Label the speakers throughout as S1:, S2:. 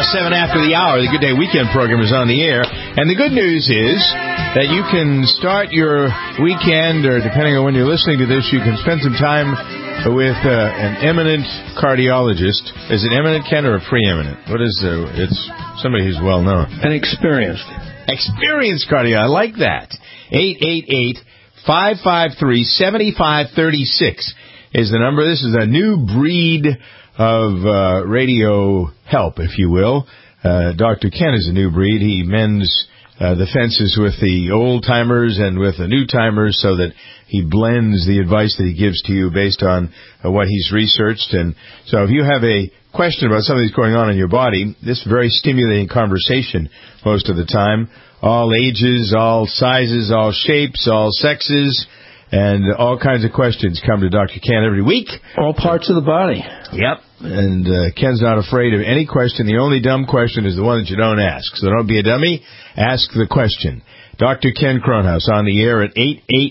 S1: 7 after the hour. The Good Day Weekend program is on the air. And the good news is that you can start your weekend, or depending on when you're listening to this, you can spend some time with an eminent cardiologist. Is it eminent, Ken, or a preeminent? What is it's somebody who's well known.
S2: And experienced.
S1: Experienced cardiologist. I like that. 888-553-7536 is the number. This is a new breed of radio help, if you will. Dr. Ken is a new breed. He mends the fences with the old-timers and with the new-timers so that he blends the advice that he gives to you based on what he's researched. And so if you have a question about something that's going on in your body, this very stimulating conversation most of the time, all ages, all sizes, all shapes, all sexes, and all kinds of questions come to Dr. Ken every week.
S2: All parts of the body.
S1: Yep. And Ken's not afraid of any question. The only dumb question is the one that you don't ask. So don't be a dummy. Ask the question. Dr. Ken Kronhaus on the air at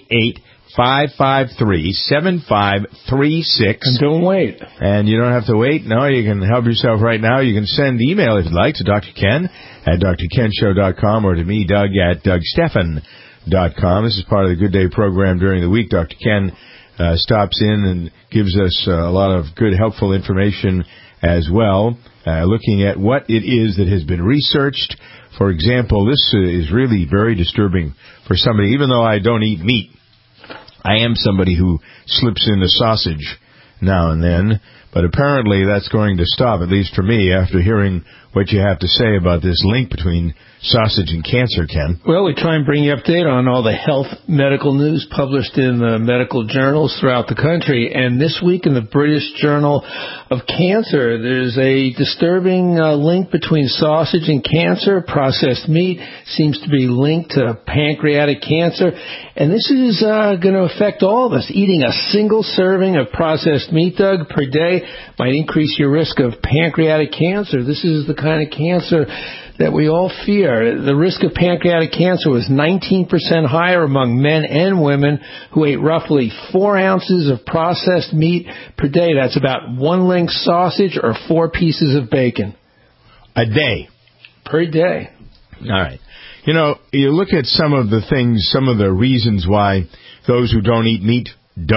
S1: 888-553-7536.
S2: And don't wait.
S1: And you don't have to wait. No, you can help yourself right now. You can send email if you'd like to Dr. Ken at drkenshow.com or to me, Doug, at DougStephan.com. This is part of the Good Day program during the week. Dr. Ken stops in and gives us a lot of good, helpful information as well, looking at what it is that has been researched. For example, this is really very disturbing for somebody. Even though I don't eat meat, I am somebody who slips in the sausage now and then. But apparently that's going to stop, at least for me, after hearing what you have to say about this link between sausage and cancer, Ken.
S2: Well, we try and bring you update on all the health medical news published in the medical journals throughout the country. And this week in the British Journal of Cancer, there's a disturbing link between sausage and cancer. Processed meat seems to be linked to pancreatic cancer. And this is going to affect all of us. Eating a single serving of processed meat, Doug, per day might increase your risk of pancreatic cancer. This is the kind of cancer that we all fear. The risk of pancreatic cancer was 19% higher among men and women who ate roughly 4 ounces of processed meat per day. That's about 1 link sausage or 4 pieces of bacon.
S1: A day.
S2: Per day.
S1: All right. You know, you look at some of the things, some of the reasons why those who don't eat meat,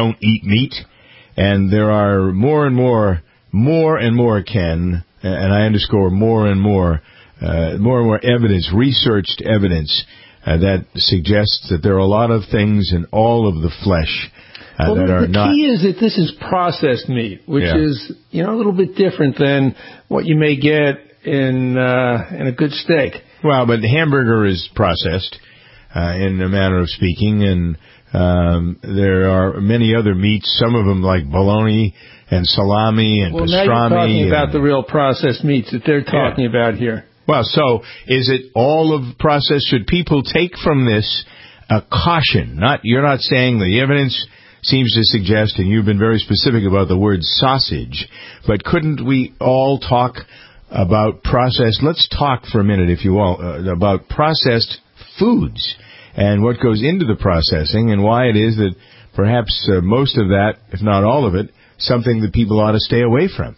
S1: and there are more and more, Ken, and I underscore more and more evidence, researched evidence, that suggests that there are a lot of things in all of the flesh that are not...
S2: The key is that this is processed meat, which is, a little bit different than what you may get in a good steak.
S1: Well, but the hamburger is processed, in a manner of speaking, and there are many other meats, some of them like bologna and salami and pastrami.
S2: Now you're talking about the real processed meats that they're talking about here.
S1: Well, so is it all of processed? Should people take from this a caution? You're not saying the evidence seems to suggest, and you've been very specific about the word sausage, but couldn't we all talk about processed? Let's talk for a minute, if you will, about processed foods and what goes into the processing and why it is that perhaps most of that, if not all of it, something that people ought to stay away from.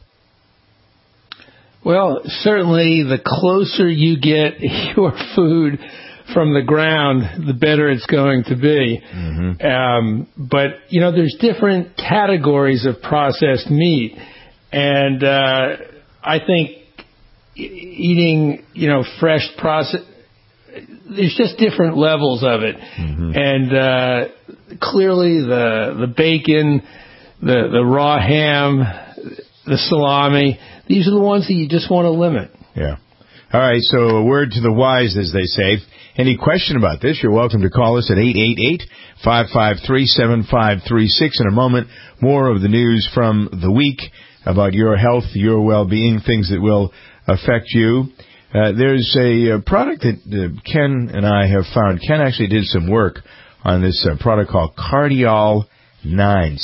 S2: Well, certainly the closer you get your food from the ground, the better it's going to be. Mm-hmm. But, there's different categories of processed meat. And I think eating, fresh processed, there's just different levels of it. Mm-hmm. And clearly the bacon, the raw ham, the salami, these are the ones that you just want to limit. Yeah.
S1: All right, so a word to the wise, as they say. Any question about this, you're welcome to call us at 888-553-7536. In a moment, more of the news from the week about your health, your well-being, things that will affect you. There's a product that Ken and I have found. Ken actually did some work on this product called Cardiol 9,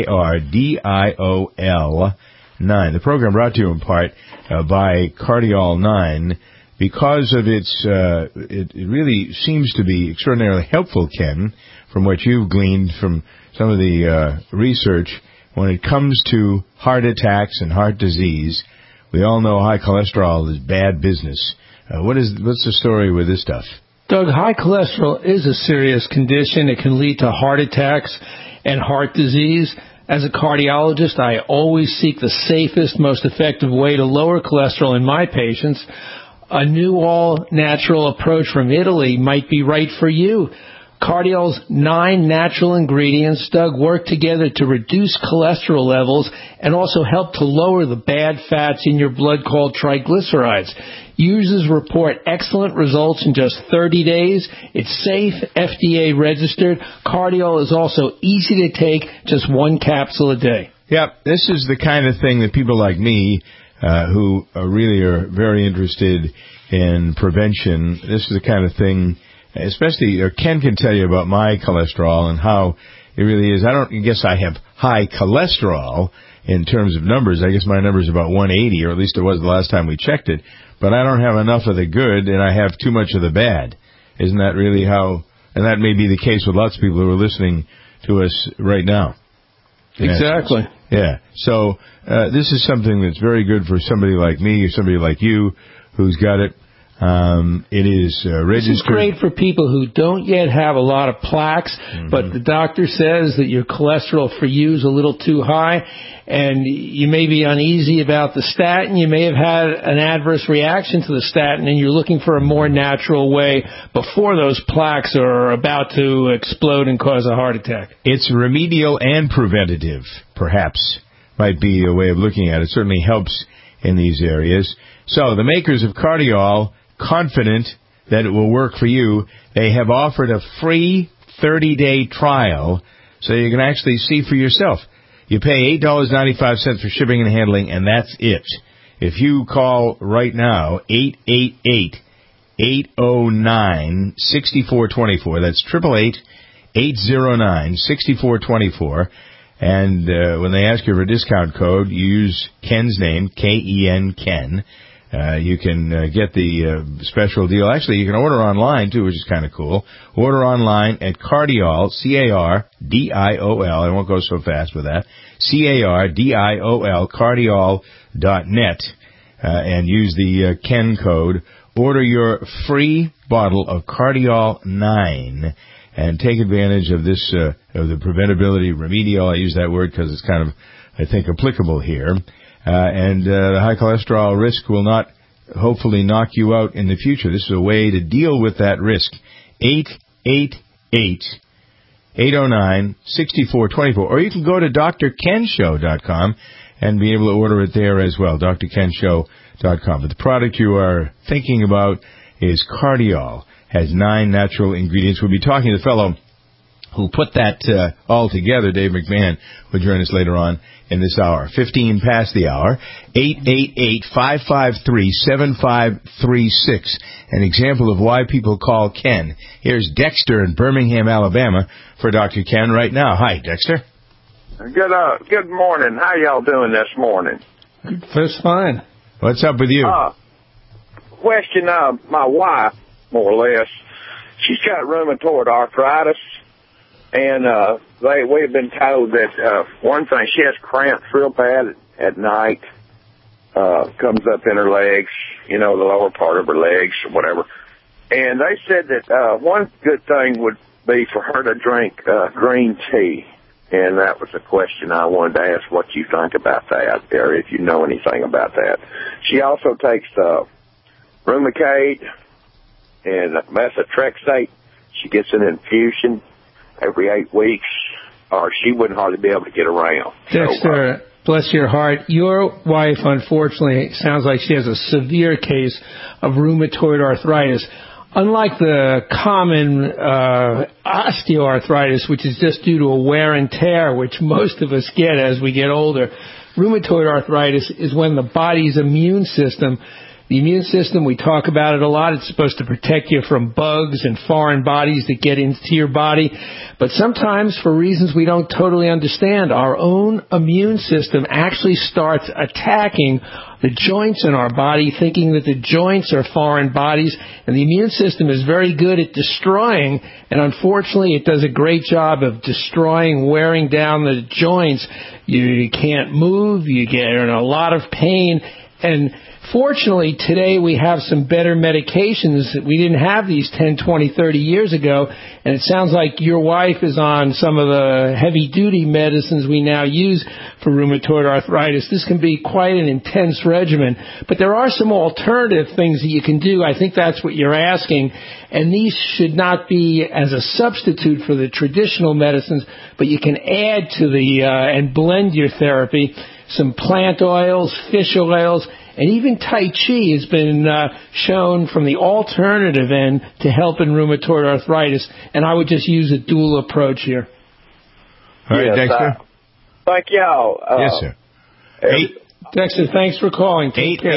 S1: Cardiol 9. The program brought to you in part by Cardiol 9 because of its, it really seems to be extraordinarily helpful, Ken, from what you've gleaned from some of the research when it comes to heart attacks and heart disease, We all know high cholesterol is bad business. What's the story with this stuff?
S2: Doug, high cholesterol is a serious condition. It can lead to heart attacks and heart disease. As a cardiologist, I always seek the safest, most effective way to lower cholesterol in my patients. A new all-natural approach from Italy might be right for you. Cardiol's 9 natural ingredients, Doug, work together to reduce cholesterol levels and also help to lower the bad fats in your blood called triglycerides. Users report excellent results in just 30 days. It's safe, FDA registered. Cardiol is also easy to take, just 1 capsule a day.
S1: Yep, this is the kind of thing that people like me who really are very interested in prevention, this is the kind of thing, especially Ken can tell you about my cholesterol and how it really is. I guess I have high cholesterol in terms of numbers. I guess my number is about 180, or at least it was the last time we checked it. But I don't have enough of the good, and I have too much of the bad. Isn't that really how? And that may be the case with lots of people who are listening to us right now.
S2: Exactly.
S1: Yeah. So this is something that's very good for somebody like me or somebody like you who's got it. It is registered.
S2: This is great for people who don't yet have a lot of plaques, but the doctor says that your cholesterol for you is a little too high, and you may be uneasy about the statin. You may have had an adverse reaction to the statin, and you're looking for a more natural way before those plaques are about to explode and cause a heart attack.
S1: It's remedial and preventative, perhaps, might be a way of looking at it. It certainly helps in these areas. So the makers of Cardiol, confident that it will work for you, they have offered a free 30-day trial so you can actually see for yourself. You pay $8.95 for shipping and handling, and that's it. If you call right now, 888-809-6424, that's 888-809-6424, and when they ask you for a discount code, you use Ken's name, K-E-N, Ken. You can get the special deal. Actually, you can order online, too, which is kind of cool. Order online at Cardiol, C-A-R-D-I-O-L. I won't go so fast with that. C-A-R-D-I-O-L, cardiol.net, and use the Ken code. Order your free bottle of Cardiol 9 and take advantage of this, of the preventability, remedial. I use that word because it's kind of, I think, applicable here. And the high cholesterol risk will not, hopefully, knock you out in the future. This is a way to deal with that risk. 888-809-6424. Or you can go to drkenshow.com and be able to order it there as well, drkenshow.com. But the product you are thinking about is Cardiol. Has 9 natural ingredients. We'll be talking to the fellow who put that all together. Dave McMahon will join us later on in this hour. 15 past the hour. 888-553-7536. An example of why people call Ken. Here's Dexter in Birmingham, Alabama for Dr. Ken right now. Hi, Dexter.
S3: Good morning. How y'all doing this morning?
S2: Just fine.
S1: What's up with you?
S3: Question, my wife, more or less, she's got rheumatoid arthritis. And we've been told that one thing, she has cramps real bad at night, comes up in her legs, the lower part of her legs or whatever. And they said that one good thing would be for her to drink green tea. And that was a question I wanted to ask what you think about that, or if you know anything about that. She also takes Rheumacade and methotrexate. She gets an infusion every 8 weeks, or she wouldn't hardly be able to get around.
S2: Dexter, bless your heart. Your wife, unfortunately, sounds like she has a severe case of rheumatoid arthritis. Unlike the common osteoarthritis, which is just due to a wear and tear, which most of us get as we get older, rheumatoid arthritis is when the body's immune system, we talk about it a lot. It's supposed to protect you from bugs and foreign bodies that get into your body. But sometimes, for reasons we don't totally understand, our own immune system actually starts attacking the joints in our body, thinking that the joints are foreign bodies. And the immune system is very good at destroying, and unfortunately it does a great job of destroying, wearing down the joints. You can't move, you get in a lot of pain. And fortunately, today we have some better medications. We didn't have these 10, 20, 30 years ago. And it sounds like your wife is on some of the heavy-duty medicines we now use for rheumatoid arthritis. This can be quite an intense regimen. But there are some alternative things that you can do. I think that's what you're asking. And these should not be as a substitute for the traditional medicines, but you can add to the and blend your therapy. Some plant oils, fish oils, and even Tai Chi has been shown from the alternative end to help in rheumatoid arthritis. And I would just use a dual approach here.
S1: All right, Dexter.
S3: Thank y'all.
S1: Yes, sir.
S2: Dexter, thanks for calling.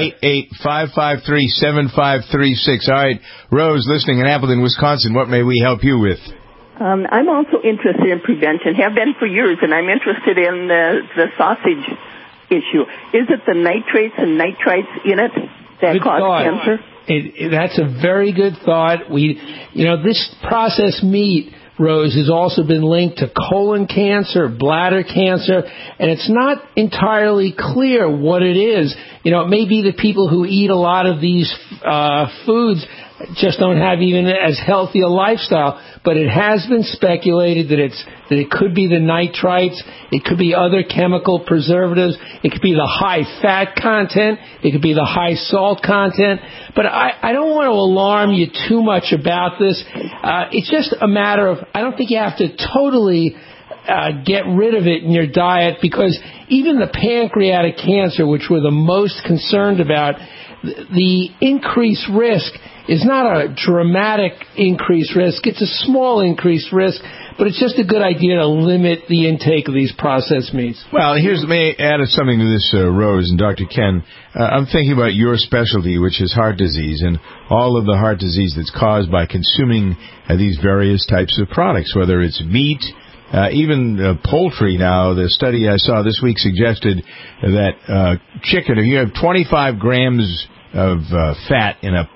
S1: 888-553-7536. All right, Rose, listening in Appleton, Wisconsin, what may we help you with?
S4: I'm also interested in prevention, have been for years, and I'm interested in the sausage issue. Is it the nitrates and nitrites in it that cause cancer?
S2: That's a very good thought. This processed meat, Rose, has also been linked to colon cancer, bladder cancer, and it's not entirely clear what it is. It may be that people who eat a lot of these foods just don't have even as healthy a lifestyle, but it has been speculated that it could be the nitrites, it could be other chemical preservatives, it could be the high fat content, it could be the high salt content, but I don't want to alarm you too much about this. It's just a matter of, I don't think you have to totally get rid of it in your diet, because even the pancreatic cancer, which we're the most concerned about, the increased risk is not a dramatic increased risk. It's a small increased risk, but it's just a good idea to limit the intake of these processed meats.
S1: Well, may I add something to this, Rose and Dr. Ken. I'm thinking about your specialty, which is heart disease, and all of the heart disease that's caused by consuming these various types of products, whether it's meat, even poultry. Now, the study I saw this week suggested that chicken, if you have 25 grams of fat in an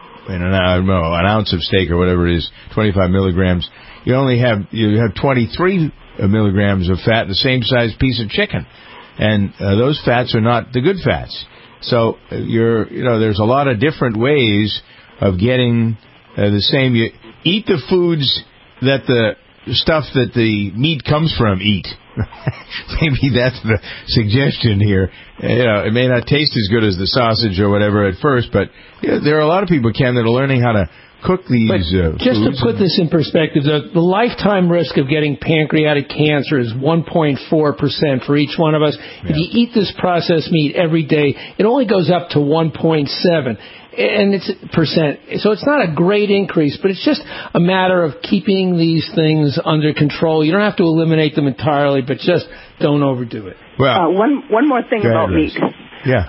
S1: ounce of steak or whatever it is, 25 milligrams, you have 23 milligrams of fat in the same size piece of chicken, and those fats are not the good fats. So there's a lot of different ways of getting the same. You eat the foods that the stuff that the meat comes from eat. Maybe that's the suggestion here. It may not taste as good as the sausage or whatever at first, but there are a lot of people, Ken, that are learning how to cook these foods.
S2: Just to put this in perspective, the lifetime risk of getting pancreatic cancer is 1.4% for each one of us. Yeah. If you eat this processed meat every day, it only goes up to 1.7%. And it's percent. So it's not a great increase, but it's just a matter of keeping these things under control. You don't have to eliminate them entirely, but just don't overdo it.
S4: Well, one more thing about meat.
S1: Yeah.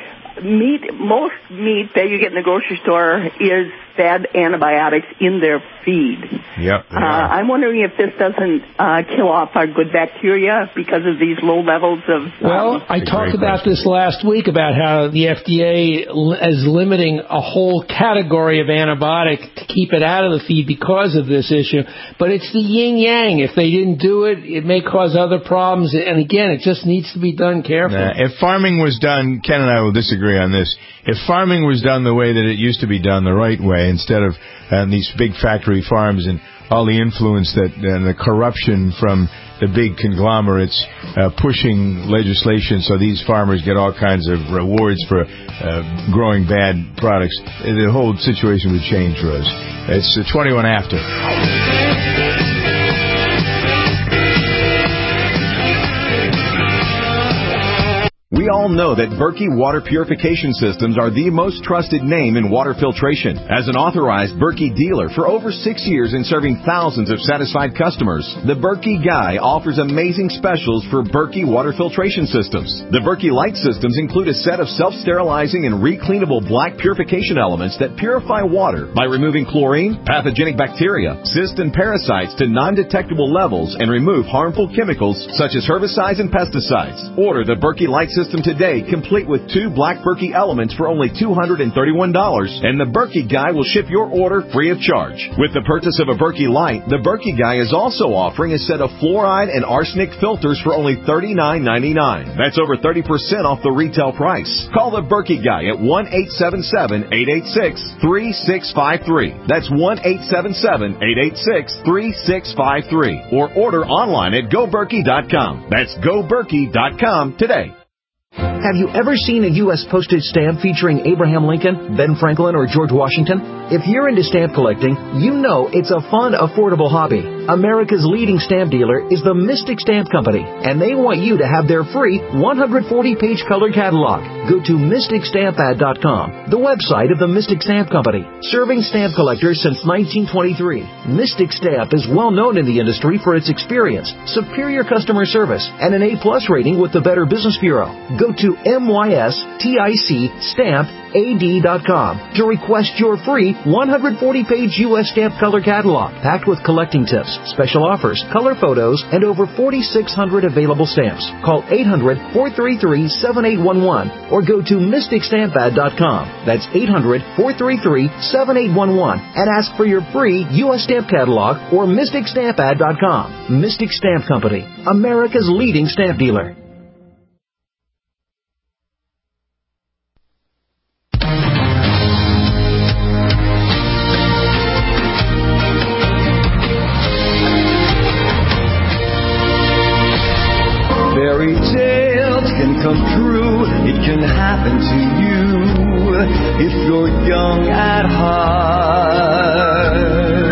S4: Most meat that you get in the grocery store is fed antibiotics in their feed.
S1: Yep.
S4: I'm wondering if this doesn't kill off our good bacteria because of these low levels of...
S2: Well, I talked about this last week about how the FDA is limiting a whole category of antibiotic to keep it out of the feed because of this issue. But it's the yin-yang. If they didn't do it, it may cause other problems. And again, it just needs to be done carefully.
S1: If farming was done, Ken and I will disagree on this. If farming was done the way that it used to be done, the right way, instead of these big factory farms and all the influence and the corruption from the big conglomerates pushing legislation so these farmers get all kinds of rewards for growing bad products, the whole situation would change, Rose. It's 21 after.
S5: We all know that Berkey Water Purification Systems are the most trusted name in water filtration. As an authorized Berkey dealer for over 6 years and serving thousands of satisfied customers, the Berkey Guy offers amazing specials for Berkey Water Filtration Systems. The Berkey Light Systems include a set of self-sterilizing and recleanable black purification elements that purify water by removing chlorine, pathogenic bacteria, cysts, and parasites to non-detectable levels and remove harmful chemicals such as herbicides and pesticides. Order the Berkey Light Systems system today, complete with 2 Black Berkey elements for only $231, and the Berkey Guy will ship your order free of charge. With the purchase of a Berkey Light, the Berkey Guy is also offering a set of fluoride and arsenic filters for only $39.99. That's over 30% off the retail price. Call the Berkey Guy at 1-877-886-3653. That's 1-877-886-3653. Or order online at GoBerkey.com. That's GoBerkey.com today.
S6: Have you ever seen a U.S. postage stamp featuring Abraham Lincoln, Ben Franklin, or George Washington? If you're into stamp collecting, you know it's a fun, affordable hobby. America's leading stamp dealer is the Mystic Stamp Company, and they want you to have their free 140-page color catalog. Go to MysticStampAd.com, the website of the Mystic Stamp Company, serving stamp collectors since 1923. Mystic Stamp is well known in the industry for its experience, superior customer service, and an A+ rating with the Better Business Bureau. Go to MysticStampAd.com to request your free 140-page U.S. stamp color catalog, packed with collecting tips, special offers, color photos, and over 4,600 available stamps. Call 800-433-7811 or go to MysticStampAd.com. That's 800-433-7811 and ask for your free U.S. stamp catalog or MysticStampAd.com. Mystic Stamp Company, America's leading stamp dealer.
S7: Fairy tales can come true, it can happen to you if you're young at heart.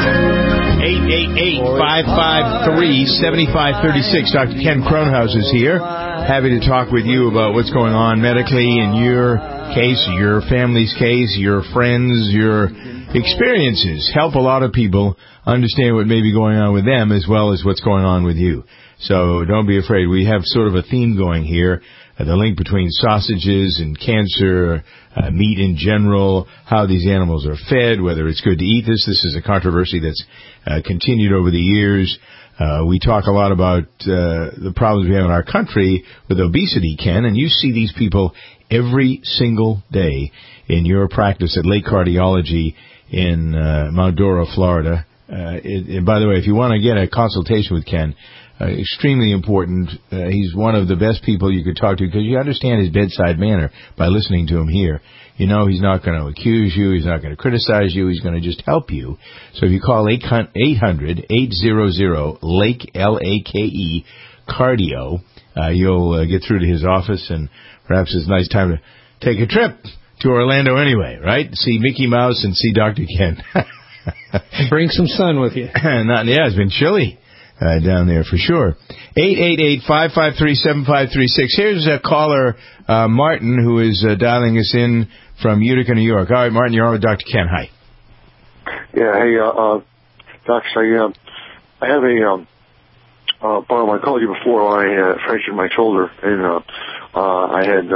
S1: 888-553-7536. Dr. Ken Kronhaus is here. Happy to talk with you about what's going on medically in your case, your family's case, your friends, your experiences. Help a lot of people understand what may be going on with them as well as what's going on with you. So don't be afraid. We have sort of a theme going here, the link between sausages and cancer, meat in general, how these animals are fed, whether it's good to eat this. This is a controversy that's continued over the years. We talk a lot about the problems we have in our country with obesity, Ken, and you see these people every single day in your practice at Lake Cardiology in Mount Dora, Florida. And by the way, if you want to get a consultation with Ken, extremely important. He's one of the best people you could talk to because you understand his bedside manner by listening to him here. You know he's not going to accuse you. He's not going to criticize you. He's going to just help you. So if you call 800-800-LAKE, L-A-K-E, cardio, you'll get through to his office, and perhaps it's a nice time to take a trip to Orlando anyway, right? See Mickey Mouse and see Dr. Ken.
S2: Bring some sun with you.
S1: It's been chilly down there for sure. 888-553-7536. Here's a caller, Martin, who is dialing us in from Utica, New York. All right, Martin, you're on with Dr. Ken. Hi.
S8: Yeah, hey, Doc, I have a problem. I called you before when I fractured my shoulder, and I had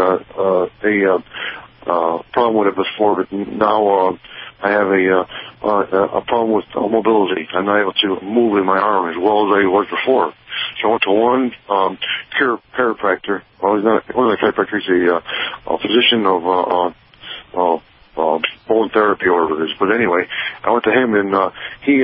S8: a problem with it before, but now I have a problem with mobility. I'm not able to move in my arm as well as I was before. So I went to one chiropractor. Well, he's not one of the chiropractors. He's a physician of bone therapy or whatever it is. But anyway, I went to him, and he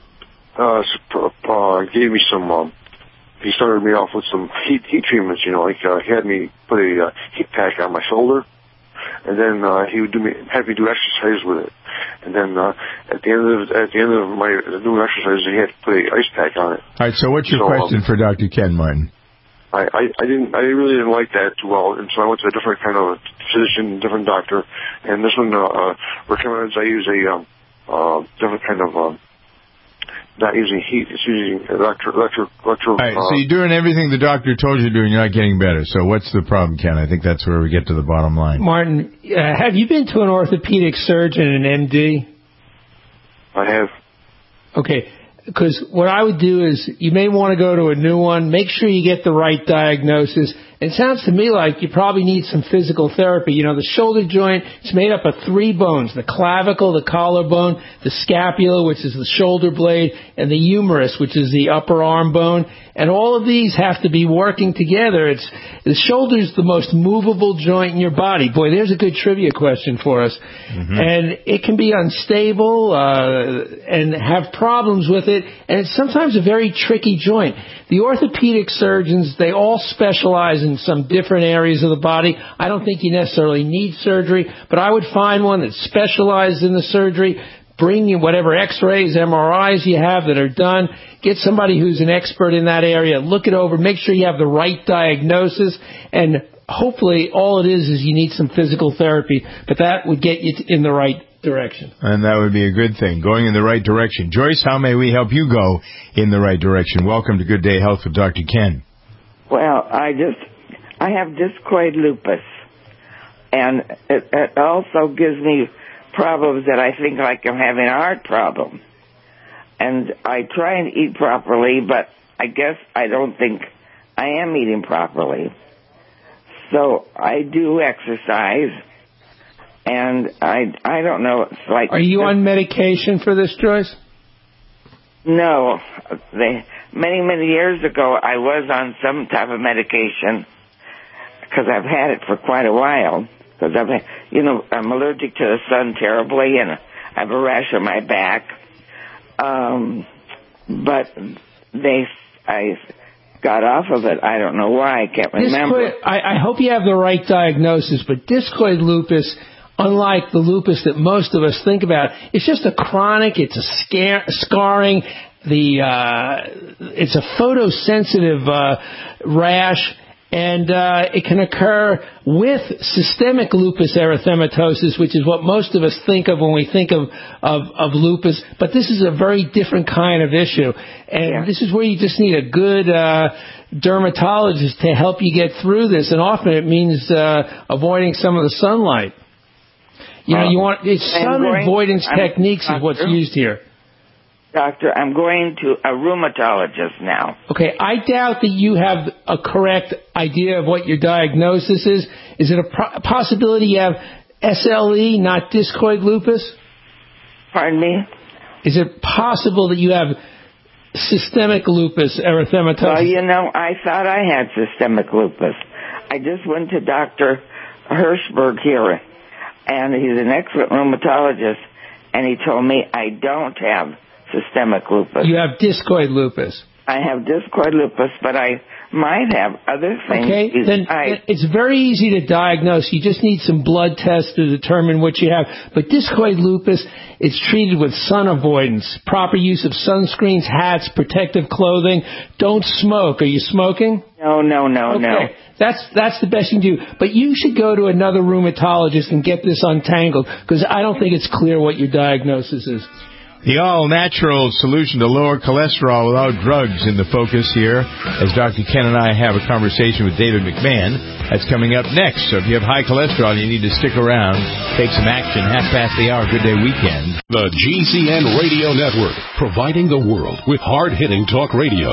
S8: gave me some. He started me off with some heat treatments. You know, like he had me put a heat pack on my shoulder, and then he would have me do exercise with it. And then at the end of my doing exercise, he had to put an ice pack on it.
S1: All right. So what's your question for Dr. Ken, Martin?
S8: I really didn't like that too well, and so I went to a different kind of physician, different doctor, and this one recommends I use a different kind of not using heat, it's using electro. All
S1: right, so you're doing everything the doctor told you to do, and you're not getting better. So what's the problem, Ken? I think that's where we get to the bottom line.
S2: Martin, have you been to an orthopedic surgeon, an MD?
S8: I have.
S2: Okay, because what I would do is you may want to go to a new one. Make sure you get the right diagnosis, It sounds to me like you probably need some physical therapy. You know, the shoulder joint is made up of 3 bones: the clavicle, the collarbone, the scapula, which is the shoulder blade, and the humerus, which is the upper arm bone. And all of these have to be working together. The shoulder's the most movable joint in your body. Boy, there's a good trivia question for us. Mm-hmm. And it can be unstable and have problems with it. And it's sometimes a very tricky joint. The orthopedic surgeons, they all specialize in some different areas of the body. I don't think you necessarily need surgery, but I would find one that specializes in the surgery. Bring you whatever x-rays, MRIs you have that are done. Get somebody who's an expert in that area. Look it over. Make sure you have the right diagnosis. And hopefully all it is you need some physical therapy. But that would get you in the right direction.
S1: And that would be a good thing, going in the right direction. Joyce, how may we help you go in the right direction? Welcome to Good Day Health with Dr. Ken.
S9: Well, I have discoid lupus. And it also gives me problems that I think like I'm having a heart problem. And I try and eat properly, but I guess I don't think I am eating properly. So I do exercise, and I don't know. It's like. Are
S2: you on medication for this, Joyce?
S9: No. Many years ago, I was on some type of medication because I've had it for quite a while. Because I'm allergic to the sun terribly, and I have a rash on my back. But I got off of it. I don't know why. I can't remember.
S2: I hope you have the right diagnosis, but discoid lupus, unlike the lupus that most of us think about, it's just a chronic, it's a scarring, it's a photosensitive rash. And it can occur with systemic lupus erythematosus, which is what most of us think of when we think of lupus. But this is a very different kind of issue. And this is where you just need a good dermatologist to help you get through this. And often it means avoiding some of the sunlight. It's sun avoidance techniques is what's used here.
S9: Doctor, I'm going to a rheumatologist now.
S2: Okay, I doubt that you have a correct idea of what your diagnosis is. Is it a possibility you have SLE, not discoid lupus?
S9: Pardon me?
S2: Is it possible that you have systemic lupus erythematosus?
S9: Well, I thought I had systemic lupus. I just went to Dr. Hirschberg here, and he's an excellent rheumatologist, and he told me I don't have systemic lupus.
S2: You have discoid lupus.
S9: I have discoid lupus, but I might have other things.
S2: Okay, then it's very easy to diagnose. You just need some blood tests to determine what you have. But discoid lupus is treated with sun avoidance, proper use of sunscreens, hats, protective clothing. Don't smoke. Are you smoking?
S9: No.
S2: Okay. That's the best you can do. But you should go to another rheumatologist and get this untangled, because I don't think it's clear what your diagnosis is.
S1: The all-natural solution to lower cholesterol without drugs in the focus here, as Dr. Ken and I have a conversation with David McMahon. That's coming up next. So if you have high cholesterol, you need to stick around, take some action. 5:30, Good Day Weekend.
S10: The GCN Radio Network, providing the world with hard-hitting talk radio.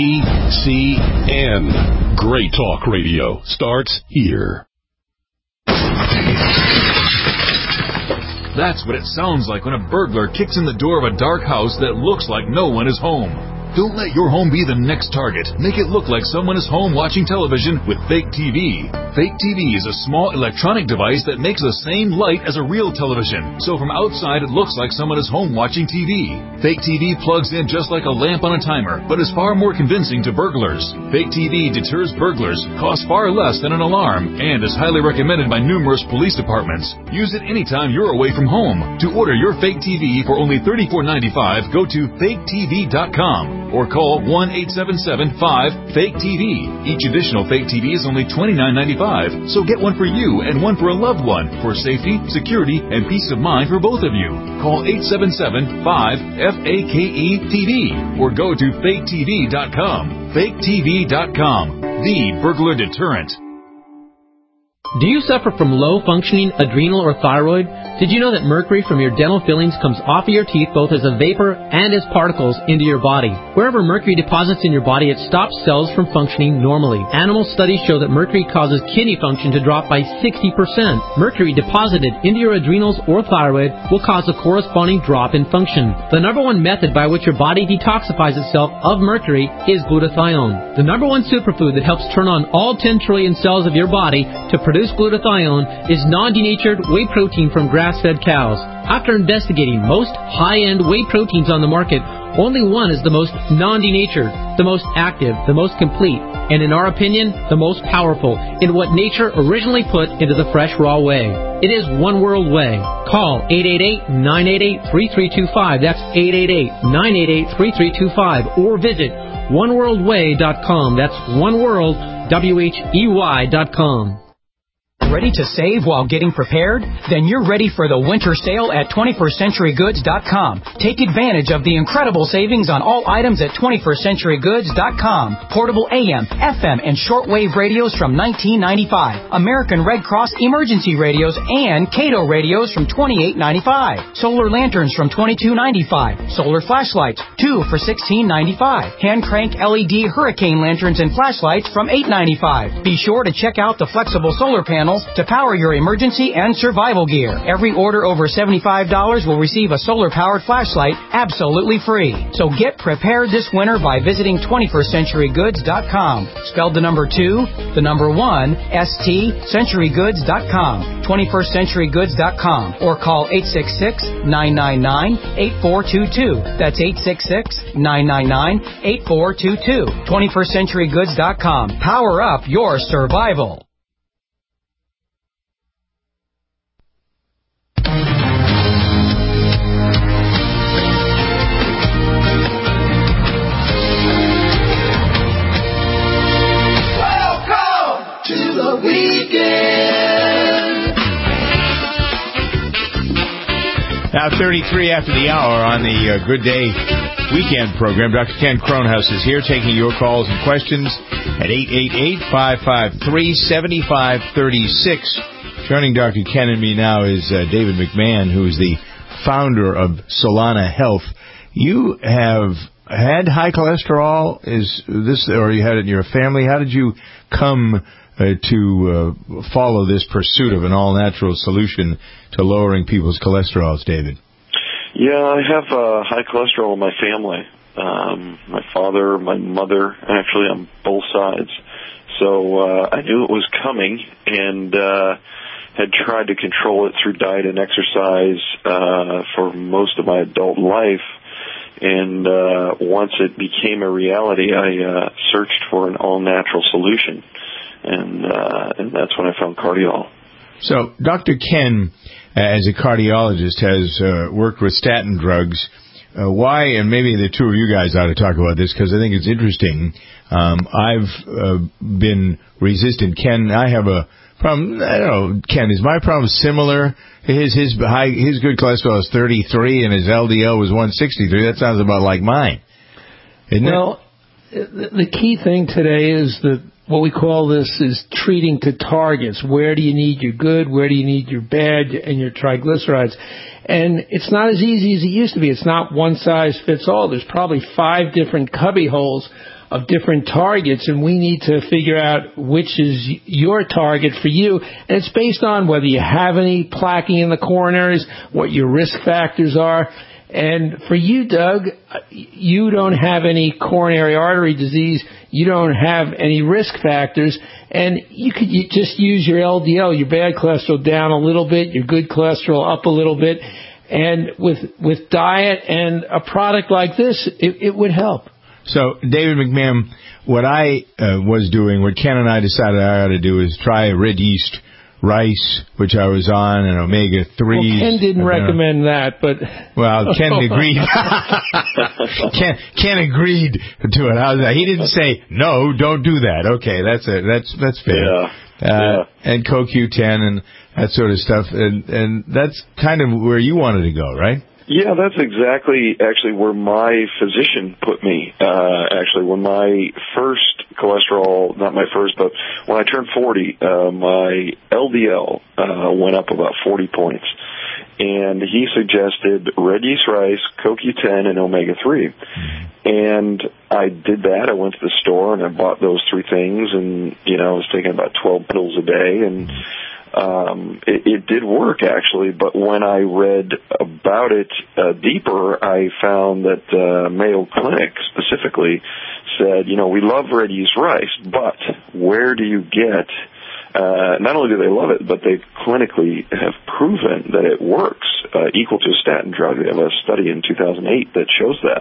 S10: GCN. Great talk radio starts here.
S11: That's what it sounds like when a burglar kicks in the door of a dark house that looks like no one is home. Don't let your home be the next target. Make it look like someone is home watching television with Fake TV. Fake TV is a small electronic device that makes the same light as a real television. So from outside, it looks like someone is home watching TV. Fake TV plugs in just like a lamp on a timer, but is far more convincing to burglars. Fake TV deters burglars, costs far less than an alarm, and is highly recommended by numerous police departments. Use it anytime you're away from home. To order your Fake TV for only $34.95, go to faketv.com. or call 1-877-5-FAKE-TV. Each additional Fake TV is only $29.95, so get one for you and one for a loved one for safety, security, and peace of mind for both of you. Call 877-5-FAKE-TV or go to faketv.com. FakeTV.com, the burglar deterrent.
S12: Do you suffer from low-functioning adrenal or thyroid? Did you know that mercury from your dental fillings comes off of your teeth both as a vapor and as particles into your body? Wherever mercury deposits in your body, it stops cells from functioning normally. Animal studies show that mercury causes kidney function to drop by 60%. Mercury deposited into your adrenals or thyroid will cause a corresponding drop in function. The number one method by which your body detoxifies itself of mercury is glutathione. The number one superfood that helps turn on all 10 trillion cells of your body to produce glutathione is non-denatured whey protein from grass-fed cows. After investigating most high-end whey proteins on the market, only one is the most non-denatured, the most active, the most complete, and in our opinion, the most powerful in what nature originally put into the fresh raw whey. It is One World Whey. Call 888-988-3325. That's 888-988-3325. Or visit oneworldwhey.com. That's oneworld.com.
S13: Ready to save while getting prepared? Then you're ready for the winter sale at 21stCenturyGoods.com. Take advantage of the incredible savings on all items at 21stCenturyGoods.com. Portable AM, FM, and shortwave radios from $19.95. American Red Cross emergency radios and Cato radios from $28.95. Solar lanterns from $22.95. Solar flashlights, 2 for $16.95. Hand crank LED hurricane lanterns and flashlights from $8.95. Be sure to check out the flexible solar panels to power your emergency and survival gear. Every order over $75 will receive a solar-powered flashlight absolutely free. So get prepared this winter by visiting 21stCenturyGoods.com. Spelled the number 2, the number 1, STCenturygoods.com. 21stCenturyGoods.com. Or call 866-999-8422. That's 866-999-8422. 21stCenturyGoods.com. Power up your survival.
S1: Now 33 after the hour on the Good Day Weekend program. Dr. Ken Kronhaus is here taking your calls and questions at 888-553-7536. Joining Dr. Ken and me now is David McMahon, who is the founder of Solana Health. You have had high cholesterol, is this, or you had it in your family? How did you come to follow this pursuit of an all-natural solution to lowering people's cholesterols, David?
S8: Yeah, I have high cholesterol in my family. My father, my mother, actually on both sides. So I knew it was coming and had tried to control it through diet and exercise for most of my adult life. And once it became a reality, I searched for an all-natural solution. And that's when I found Cardiol.
S1: So Dr. Ken, as a cardiologist, has worked with statin drugs. Why, and maybe the two of you guys ought to talk about this because I think it's interesting. I've been resistant. Ken, I have a problem. I don't know, Ken, is my problem similar? His good cholesterol is 33 and his LDL was 163. That sounds about like mine, isn't it?
S2: Well, the key thing today is that what we call this is treating to targets. Where do you need your good? Where do you need your bad and your triglycerides? And it's not as easy as it used to be. It's not one size fits all. There's probably 5 different cubby holes of different targets, and we need to figure out which is your target for you. And it's based on whether you have any plaquing in the coronaries, what your risk factors are. And for you, Doug, you don't have any coronary artery disease. You don't have any risk factors. And you could just use your LDL, your bad cholesterol, down a little bit, your good cholesterol up a little bit. And with diet and a product like this, it would help.
S1: So, David McMahon, what I was doing, what Ken and I decided I ought to do is try red yeast rice, which I was on, and omega-3s.
S2: Well, Ken didn't recommend that, but...
S1: Well, Ken agreed. Ken agreed to it. He didn't say, no, don't do that. Okay, that's fair.
S8: Yeah.
S1: And CoQ10 and that sort of stuff. And that's kind of where you wanted to go, right?
S8: Yeah, that's exactly actually where my physician put me. Actually, when my first cholesterol, not my first, but when I turned 40, my LDL went up about 40 points. And he suggested red yeast rice, CoQ10, and omega-3. And I did that. I went to the store and I bought those three things, and, I was taking about 12 pills a day, and it did work, actually. But when I read about it deeper, I found that Mayo Clinic specifically said, we love red yeast rice, but where do you get not only do they love it, but they clinically have proven that it works equal to a statin drug. They have a study in 2008 that shows that.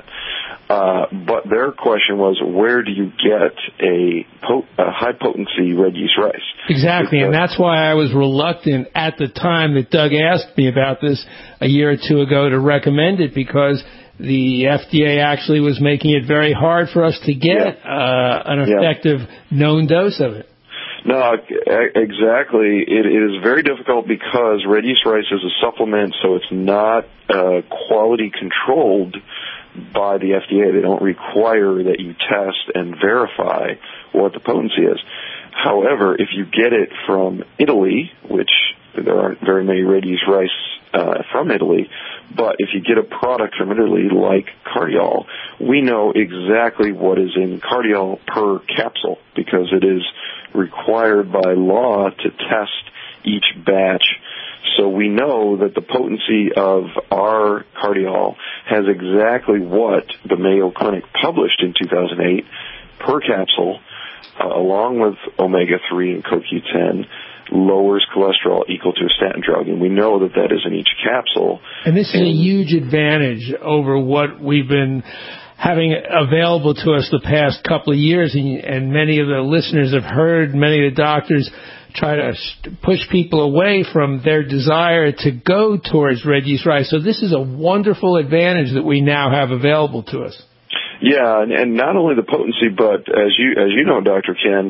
S8: But their question was, where do you get a high-potency red yeast rice?
S2: Exactly, and that's why I was reluctant at the time that Doug asked me about this a year or two ago to recommend it, because the FDA actually was making it very hard for us to get an effective known dose of it.
S8: No, exactly. It is very difficult because red yeast rice is a supplement, so it's not quality controlled by the FDA. They don't require that you test and verify what the potency is. However, if you get it from Italy, which there aren't very many red yeast rice from Italy, but if you get a product from Italy like Cardiol, we know exactly what is in Cardiol per capsule because it is required by law to test each batch. So we know that the potency of our Cardiol has exactly what the Mayo Clinic published in 2008 per capsule, along with omega-3 and CoQ10, lowers cholesterol equal to a statin drug, and we know that that is in each capsule.
S2: And this is a huge advantage over what we've been having available to us the past couple of years, and many of the listeners have heard many of the doctors try to push people away from their desire to go towards red yeast rice. So this is a wonderful advantage that we now have available to us.
S8: Yeah, and not only the potency, but as you know, Dr. Ken,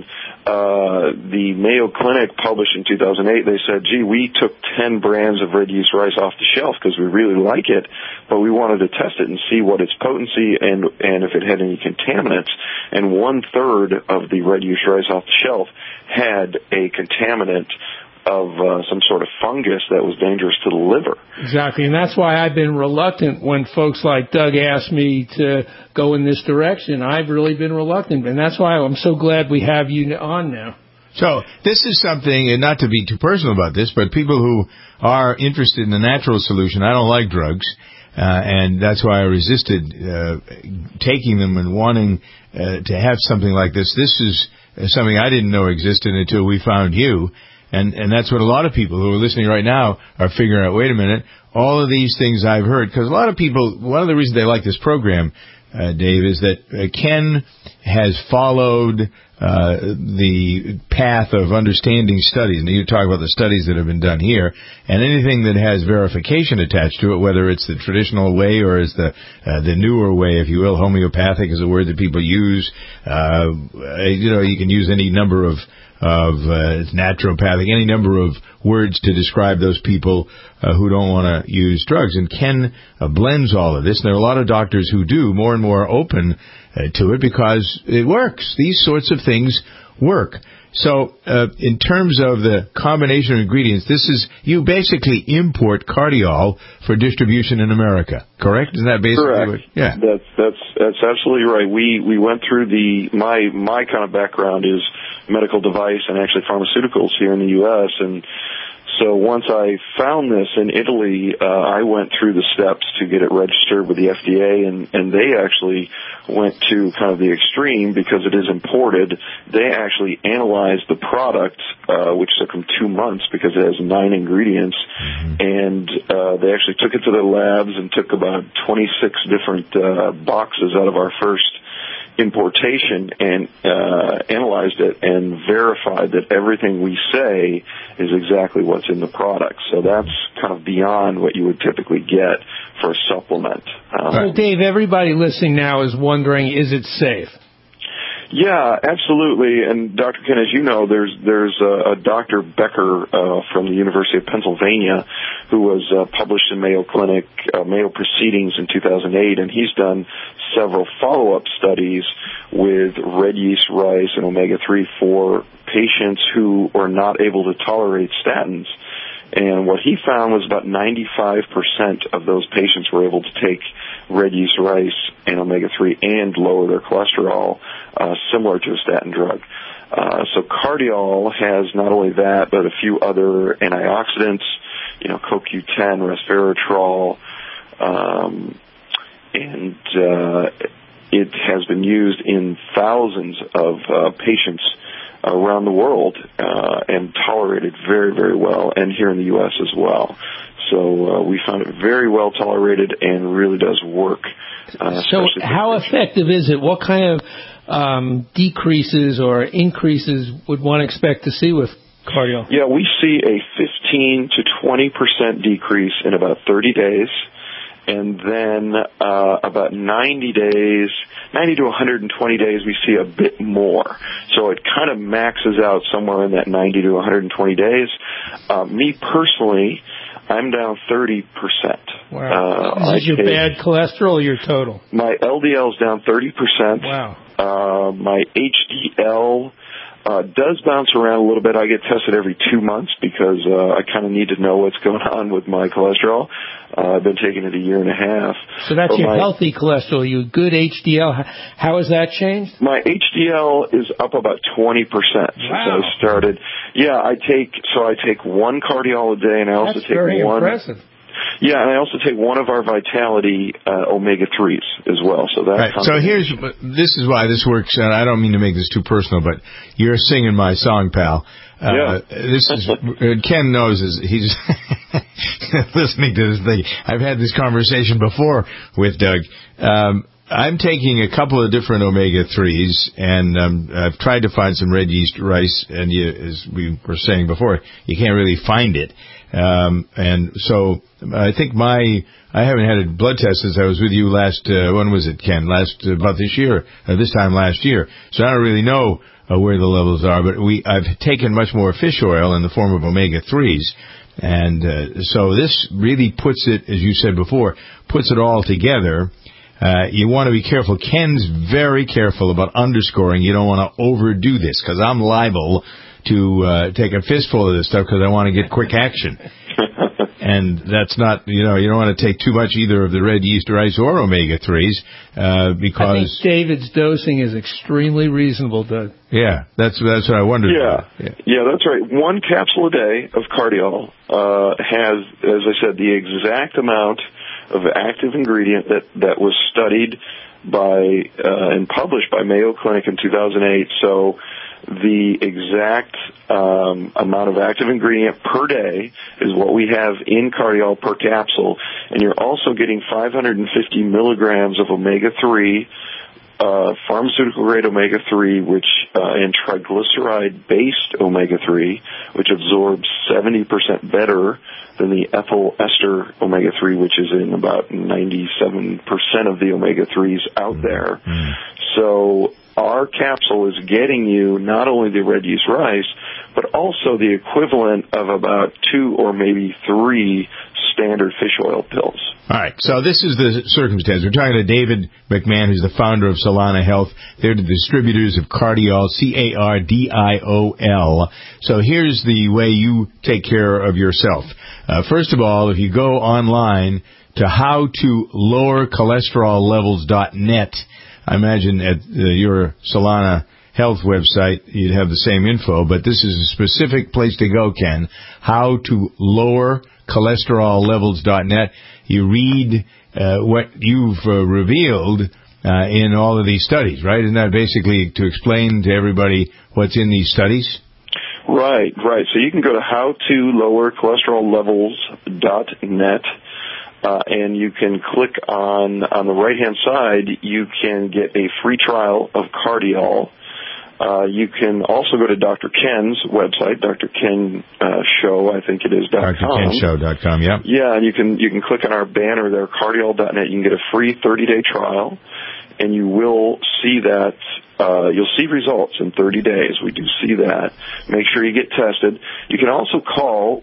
S8: the Mayo Clinic published in 2008, they said, gee, we took 10 brands of red yeast rice off the shelf because we really like it, but we wanted to test it and see what its potency and if it had any contaminants. And 1/3 of the red yeast rice off the shelf had a contaminant of some sort of fungus that was dangerous to the liver.
S2: Exactly, and that's why I've been reluctant when folks like Doug asked me to go in this direction. I've really been reluctant, and that's why I'm so glad we have you on now.
S1: So this is something, and not to be too personal about this, but people who are interested in a natural solution, I don't like drugs, and that's why I resisted taking them and wanting to have something like this. This is something I didn't know existed until we found you. And that's what a lot of people who are listening right now are figuring out, wait a minute, all of these things I've heard. Because a lot of people, one of the reasons they like this program, Dave, is that Ken has followed the path of understanding studies. And you talk about the studies that have been done here, and anything that has verification attached to it, whether it's the traditional way or is the newer way, if you will. Homeopathic is a word that people use. You can use any number of naturopathic, any number of words to describe those people who don't want to use drugs. And Ken blends all of this. And there are a lot of doctors who do more and more open to it because it works. These sorts of things work. So in terms of the combination of ingredients, you basically import Cardiol for distribution in America, correct? Isn't that basically
S8: correct?
S1: Yeah.
S8: That's absolutely right. We went through my kind of background is medical device and actually pharmaceuticals here in the U.S. And so once I found this in Italy, I went through the steps to get it registered with the FDA, and they actually went to kind of the extreme because it is imported. They actually analyzed the product, which took them 2 months because it has 9 ingredients, and they actually took it to their labs and took about 26 different boxes out of our first importation and analyzed it and verified that everything we say is exactly what's in the product. So that's kind of beyond what you would typically get for a supplement.
S2: So, Dave, everybody listening now is wondering, is it safe?
S8: Yeah, absolutely. And Dr. Ken, as you know, there's a Dr. Becker from the University of Pennsylvania who was published in Mayo Clinic, Mayo Proceedings in 2008, and he's done several follow-up studies with red yeast rice and omega-3 for patients who are not able to tolerate statins. And what he found was about 95% of those patients were able to take red yeast rice and omega-3 and lower their cholesterol, similar to a statin drug. So Cardiol has not only that, but a few other antioxidants, CoQ10, resveratrol, and it has been used in thousands of patients around the world and tolerated very, very well, and here in the U.S. as well. So we found it very well tolerated and really does work.
S2: So how effective is it? What kind of decreases or increases would one expect to see with Cardiol?
S8: Yeah, we see a 15 to 20% decrease in about 30 days. And then about 90 to 120 days, we see a bit more. So it kind of maxes out somewhere in that 90 to 120 days. Me personally, I'm down 30%.
S2: Wow. Is it your bad cholesterol or your total?
S8: My LDL is down 30%.
S2: Wow.
S8: My HDL does bounce around a little bit. I get tested every 2 months because I kind of need to know what's going on with my cholesterol. I've been taking it a year and a half.
S2: So that's your healthy cholesterol, your good HDL. How has that changed?
S8: My HDL is up about 20% since I started. Yeah, I take one Cardiol a day, and I also take
S2: very
S8: one.
S2: Impressive.
S8: Yeah, and I also take one of our Vitality omega-3s as well. So that's
S1: right. So this is why this works, and I don't mean to make this too personal, but you're singing my song, pal. This is Ken knows he's listening to this thing. I've had this conversation before with Doug. I'm taking a couple of different omega-3s, and I've tried to find some red yeast rice, and as we were saying before, you can't really find it. And so I think I haven't had a blood test since I was with you last, when was it, Ken? About this year, this time last year. So I don't really know where the levels are, but I've taken much more fish oil in the form of omega-3s. And so this really puts it, as you said before, puts it all together. You want to be careful. Ken's very careful about underscoring. You don't want to overdo this, because I'm liable to take a fistful of this stuff because I want to get quick action. And that's not, you don't want to take too much either of the red yeast rice or omega-3s because...
S2: I think David's dosing is extremely reasonable, Doug.
S1: Yeah, that's what I wondered.
S8: Yeah, that's right. One capsule a day of Cardiol has, as I said, the exact amount of active ingredient that was studied by and published by Mayo Clinic in 2008. So the exact amount of active ingredient per day is what we have in Cardiol per capsule, and you're also getting 550 milligrams of omega-3, pharmaceutical-grade omega-3, which and triglyceride-based omega-3, which absorbs 70% better than the ethyl ester omega-3, which is in about 97% of the omega-3s out there. So our capsule is getting you not only the red yeast rice, but also the equivalent of about 2 or maybe 3 standard fish oil pills.
S1: All right, so this is the circumstance. We're talking to David McMahon, who's the founder of Solana Health. They're the distributors of Cardiol, Cardiol. So here's the way you take care of yourself. First of all, if you go online to howtolowercholesterol.net, I imagine at your Solana Health website you'd have the same info, but this is a specific place to go, Ken. howtolowercholesterol.net. You read what you've revealed in all of these studies, right? Isn't that basically to explain to everybody what's in these studies?
S8: Right. So you can go to howtolowercholesterol.net. And you can click on the right-hand side, you can get a free trial of Cardiol. You can also go to Dr. Ken's website, Dr. Ken Show, I think it is, .com.
S1: DrKenShow.com, yeah.
S8: Yeah, and you can click on our banner there, Cardiol.net. You can get a free 30-day trial. and you will see that. You'll see results in 30 days. We do see that. Make sure you get tested. You can also call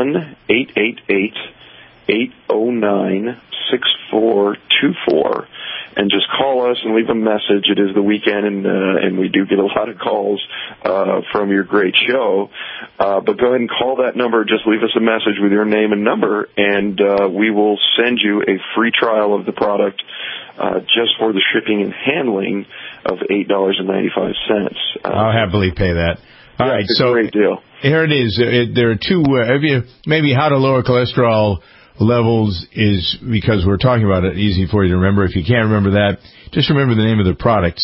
S8: 1-888-809-6424 and just call us and leave a message. It is the weekend, and we do get a lot of calls from your great show. But go ahead and call that number. Just leave us a message with your name and number, and we will send you a free trial of the product just for the shipping and handling of $8.95.
S1: I'll happily pay that. All right,
S8: it's
S1: so
S8: a great deal.
S1: Here it is. There are two. Maybe how to lower cholesterol levels is because we're talking about it. Easy for you to remember. If you can't remember that, just remember the name of the product: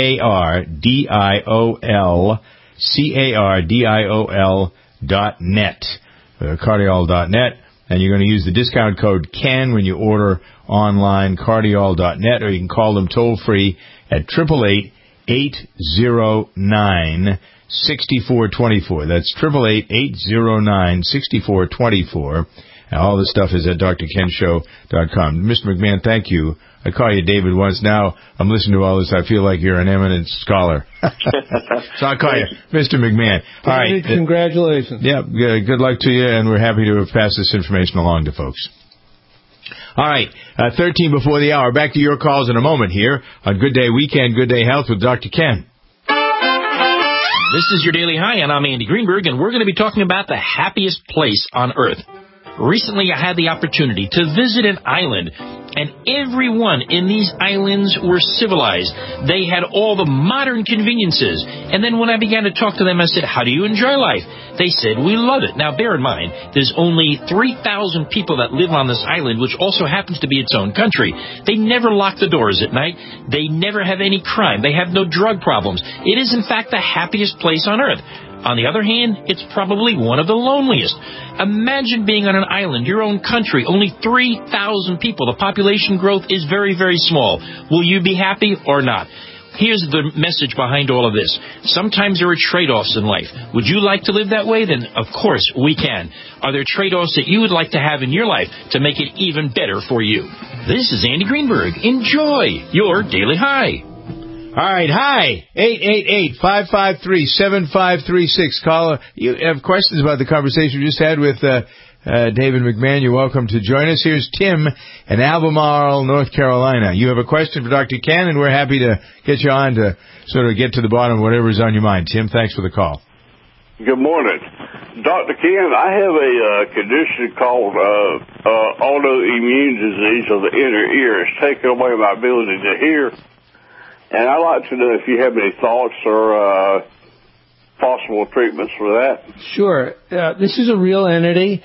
S1: cardiol.net, cardiol.net, and you're going to use the discount code CAN when you order online, cardiol.net, or you can call them toll free at 888-809-6424. That's 888-809-6424. All this stuff is at drkenshow.com. Mr. McMahon, thank you. I call you David once. Now I'm listening to all this. I feel like you're an eminent scholar. So I'll call you Mr. McMahon. All right.
S2: Congratulations.
S1: Yeah, good luck to you, and we're happy to pass this information along to folks. All right, 13 before the hour. Back to your calls in a moment here on Good Day Weekend, Good Day Health with Dr. Ken.
S14: This is your Daily High, and I'm Andy Greenberg, and we're going to be talking about the happiest place on Earth. Recently, I had the opportunity to visit an island, and everyone in these islands were civilized. They had all the modern conveniences. And then when I began to talk to them, I said, how do you enjoy life? They said, we love it. Now, bear in mind, there's only 3,000 people that live on this island, which also happens to be its own country. They never lock the doors at night. They never have any crime. They have no drug problems. It is, in fact, the happiest place on Earth. On the other hand, it's probably one of the loneliest. Imagine being on an island, your own country, only 3,000 people. The population growth is very, very small. Will you be happy or not? Here's the message behind all of this. Sometimes there are trade-offs in life. Would you like to live that way? Then, of course, we can. Are there trade-offs that you would like to have in your life to make it even better for you? This is Andy Greenberg. Enjoy your Daily High.
S1: All right, hi, 888-553-7536. Caller, you have questions about the conversation we just had with David McMahon. You're welcome to join us. Here's Tim in Albemarle, North Carolina. You have a question for Dr. Ken, and we're happy to get you on to sort of get to the bottom of whatever's on your mind. Tim, thanks for the call.
S15: Good morning. Dr. Ken, I have a condition called autoimmune disease of the inner ear. It's taken away my ability to hear. And I'd like to know if you have any thoughts or possible treatments for that.
S2: Sure. This is a real entity.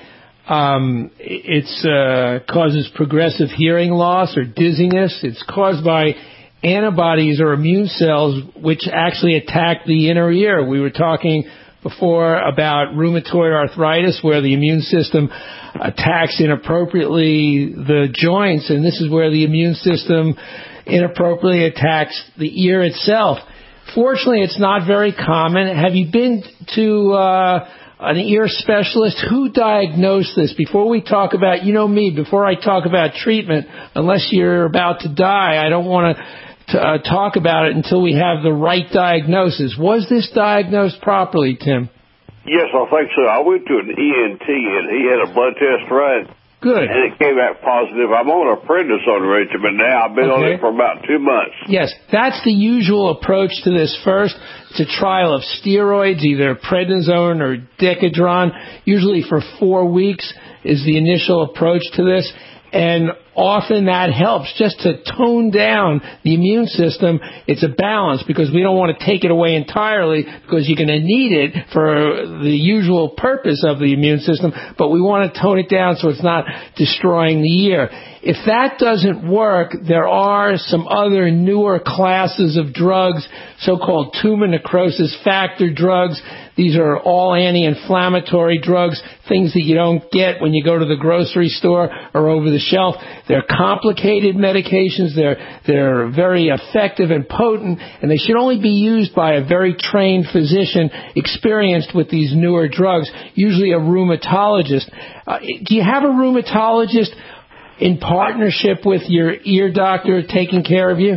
S2: It causes progressive hearing loss or dizziness. It's caused by antibodies or immune cells which actually attack the inner ear. We were talking before about rheumatoid arthritis where the immune system attacks inappropriately the joints, and this is where the immune system inappropriately attacks the ear itself. Fortunately, it's not very common. Have you been to an ear specialist? Who diagnosed this? Before we talk about, you know me, before I talk about treatment, unless you're about to die, I don't want to talk about it until we have the right diagnosis. Was this diagnosed properly, Tim?
S15: Yes, I think so. I went to an ENT, and he had a blood test run.
S2: Good.
S15: And it came out positive. I'm on a prednisone regimen now. I've been on it for about 2 months.
S2: Yes, that's the usual approach to this first. It's a trial of steroids, either prednisone or Decadron. Usually for 4 weeks is the initial approach to this. And often that helps just to tone down the immune system. It's a balance because we don't want to take it away entirely because you're going to need it for the usual purpose of the immune system, but we want to tone it down so it's not destroying the ear. If that doesn't work, there are some other newer classes of drugs, so-called tumor necrosis factor drugs. These are all anti-inflammatory drugs, things that you don't get when you go to the grocery store or over the shelf. They're complicated medications. They're very effective and potent, and they should only be used by a very trained physician experienced with these newer drugs, usually a rheumatologist. Do you have a rheumatologist in partnership with your ear doctor taking care of you?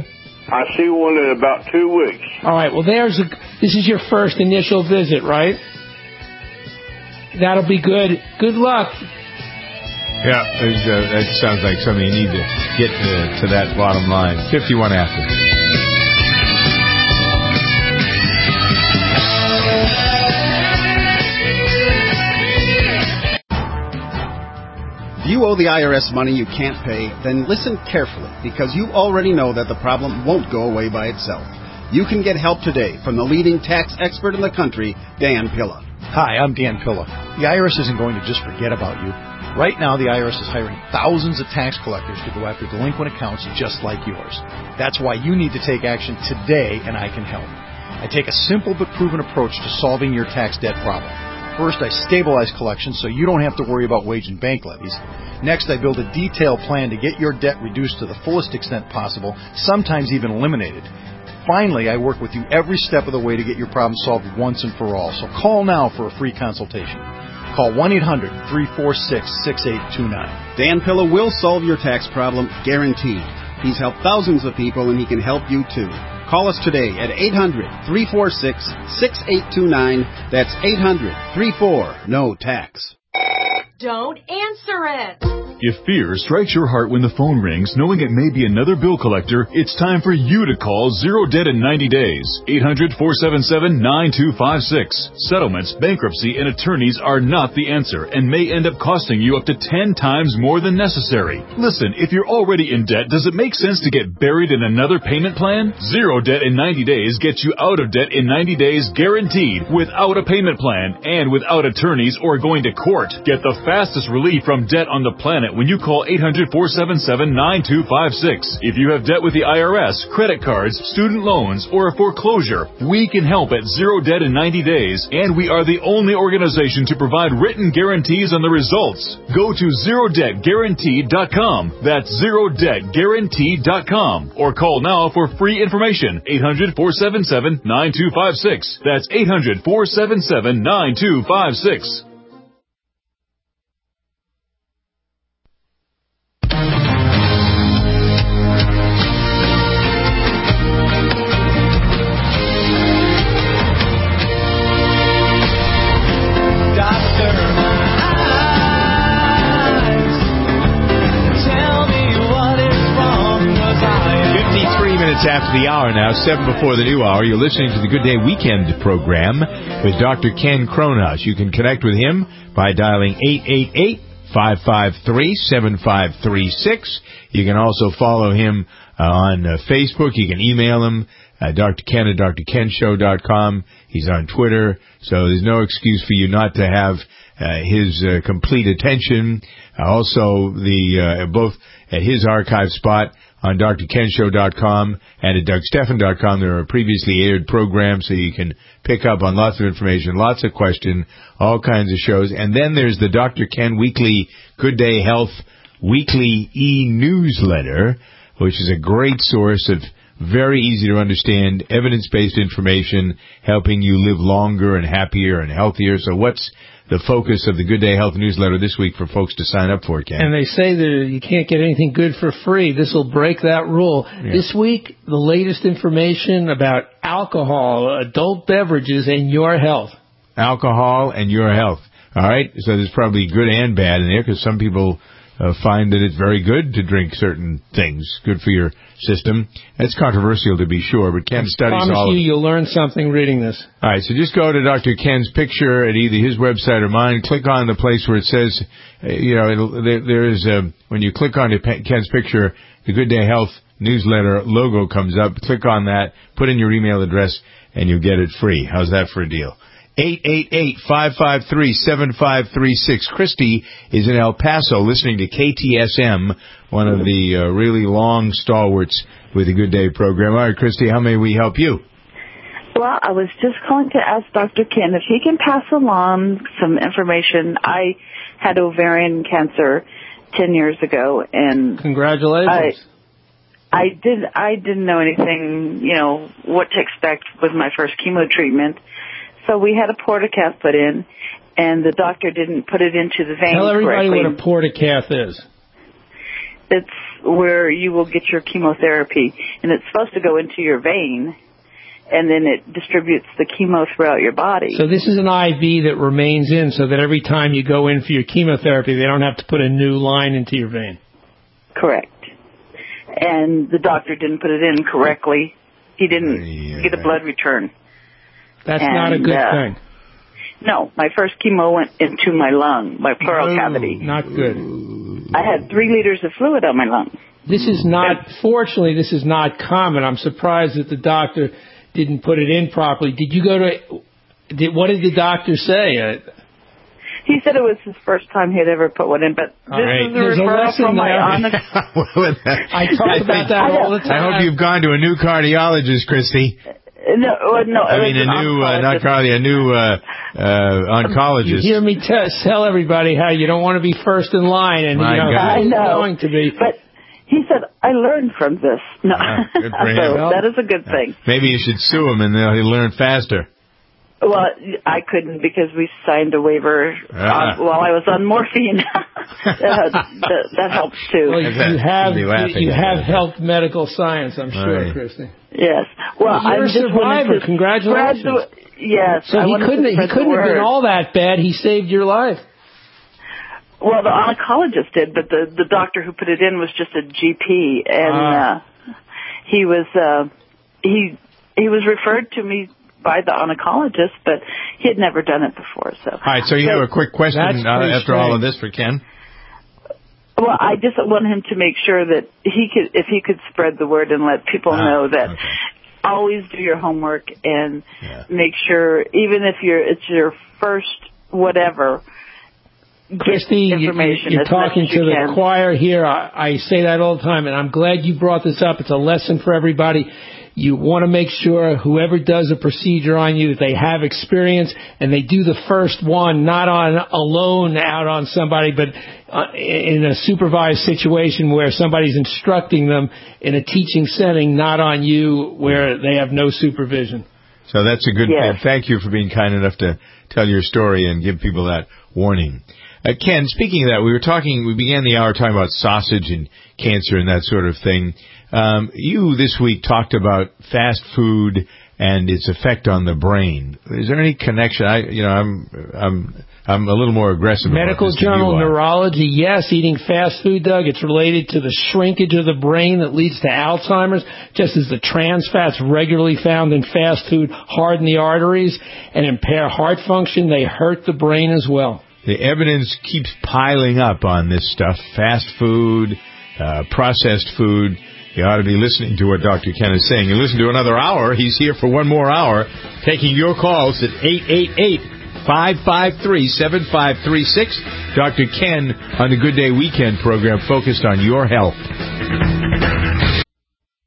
S15: I see one in about 2 weeks.
S2: All right. Well, this is your first initial visit, right? That'll be good. Good luck.
S1: Yeah, that sounds like something you need to get to that bottom line. 51 after.
S16: If you owe the IRS money you can't pay, then listen carefully, because you already know that the problem won't go away by itself. You can get help today from the leading tax expert in the country, Dan Pilla.
S17: Hi, I'm Dan Pilla. The IRS isn't going to just forget about you. Right now, the IRS is hiring thousands of tax collectors to go after delinquent accounts just like yours. That's why you need to take action today, and I can help. I take a simple but proven approach to solving your tax debt problem. First, I stabilize collections so you don't have to worry about wage and bank levies. Next, I build a detailed plan to get your debt reduced to the fullest extent possible, sometimes even eliminated. Finally, I work with you every step of the way to get your problem solved once and for all. So call now for a free consultation. Call 1-800-346-6829.
S16: Dan Pilla will solve your tax problem, guaranteed. He's helped thousands of people, and he can help you too. Call us today at 800-346-6829. That's 800-34-NO-TAX.
S18: Don't answer it.
S11: If fear strikes your heart when the phone rings, knowing it may be another bill collector, it's time for you to call Zero Debt in 90 days. 800-477-9256. Settlements, bankruptcy, and attorneys are not the answer and may end up costing you up to 10 times more than necessary. Listen, if you're already in debt, does it make sense to get buried in another payment plan? Zero Debt in 90 days gets you out of debt in 90 days guaranteed, without a payment plan and without attorneys or going to court. Get the fastest relief from debt on the planet when you call 800-477-9256. If you have debt with the IRS, credit cards, student loans, or a foreclosure, we can help at Zero Debt in 90 days, and we are the only organization to provide written guarantees on the results. Go to ZeroDebtGuaranteed.com. That's ZeroDebtGuaranteed.com. Or call now for free information. 800-477-9256. That's 800-477-9256.
S1: After the hour now, 7 before the new hour, you're listening to the Good Day Weekend program with Dr. Ken Cronhaus. You can connect with him by dialing 888-553-7536. You can also follow him on Facebook. You can email him, Dr. Ken at drkenshow.com. He's on Twitter, so there's no excuse for you not to have his complete attention. Also, both at his archive spot on drkenshow.com and at dougstephan.com. There are previously aired programs, so you can pick up on lots of information, lots of questions, all kinds of shows. And then there's the Dr. Ken Weekly Good Day Health Weekly e-newsletter, which is a great source of very easy to understand, evidence-based information, helping you live longer and happier and healthier. So what's the focus of the Good Day Health newsletter this week for folks to sign up for, Ken?
S2: And they say that you can't get anything good for free. This will break that rule. Yeah. This week, the latest information about alcohol, adult beverages, and your health.
S1: Alcohol and your health. All right? So there's probably good and bad in there, because some people find that it's very good to drink certain things, good for your system. That's controversial to be sure, but Ken studies all of it.
S2: I promise you'll learn something reading this.
S1: All right, so just go to Dr. Ken's picture at either his website or mine. Click on the place where it says, when you click on Ken's picture, the Good Day Health newsletter logo comes up. Click on that, put in your email address, and you'll get it free. How's that for a deal? 888-553-7536. Christy is in El Paso listening to KTSM, one of the really long stalwarts with the Good Day program. All right, Christy, how may we help you?
S19: Well, I was just calling to ask Dr. Ken if he can pass along some information. I had ovarian cancer 10 years ago, and
S2: congratulations.
S19: I didn't know anything, what to expect with my first chemo treatment. So we had a portacath put in, and the doctor didn't put it into the vein correctly.
S2: Tell everybody what a portacath is.
S19: It's where you will get your chemotherapy, and it's supposed to go into your vein, and then it distributes the chemo throughout your body.
S2: So this is an IV that remains in so that every time you go in for your chemotherapy, they don't have to put a new line into your vein.
S19: Correct. And the doctor didn't put it in correctly. He didn't get a blood return.
S2: That's not a good thing.
S19: No, my first chemo went into my lung, my pleural cavity.
S2: Not good.
S19: I had 3 liters of fluid on my lung.
S2: This is not, fortunately, this is not common. I'm surprised that the doctor didn't put it in properly. Did you go to, what did the doctor say?
S19: He said it was his first time he had ever put one in, but this is a referral from my
S2: I talk about that all the time.
S1: I hope you've gone to a new cardiologist, Christy.
S19: No.
S1: I mean, a new oncologist.
S2: You hear me tell everybody how you don't want to be first in line, and
S19: I know.
S2: Going to be.
S19: But he said, I learned from this. No,
S1: good for him.
S19: So that is a good thing.
S1: Maybe you should sue him, and he'll learn faster.
S19: Well, I couldn't because we signed a waiver while I was on morphine. that helps too.
S2: Well, you have helped medical science, I'm sure, Christy.
S19: Yes. Well,
S2: you're a survivor. Congratulations.
S19: Yes.
S2: So he couldn't have been all that bad. He saved your life.
S19: Well, the oncologist did, but the doctor who put it in was just a GP, and he was referred to me by the oncologist, but he had never done it before. So.
S1: All right, so you have a quick question after all of this for Ken?
S19: Well, I just want him to make sure that if he could spread the word and let people know that always do your homework and make sure, even if it's your first whatever,
S2: Christy, you're talking to the choir here. I say that all the time, and I'm glad you brought this up. It's a lesson for everybody. You want to make sure whoever does a procedure on you that they have experience and they do the first one, not alone out on somebody, but in a supervised situation where somebody's instructing them in a teaching setting, not on you where they have no supervision.
S1: So that's a good thing. Thank you for being kind enough to tell your story and give people that warning. Ken, speaking of that, we began the hour talking about sausage and cancer and that sort of thing. You this week talked about fast food and its effect on the brain. Is there any connection? I'm a little more aggressive.
S2: Medical Journal Neurology, yes, eating fast food, Doug, it's related to the shrinkage of the brain that leads to Alzheimer's, just as the trans fats regularly found in fast food harden the arteries and impair heart function. They hurt the brain as well.
S1: The evidence keeps piling up on this stuff, fast food, processed food. You ought to be listening to what Dr. Ken is saying. You listen to another hour. He's here for one more hour, taking your calls at 888-553-7536. Dr. Ken on the Good Day Weekend program focused on your health.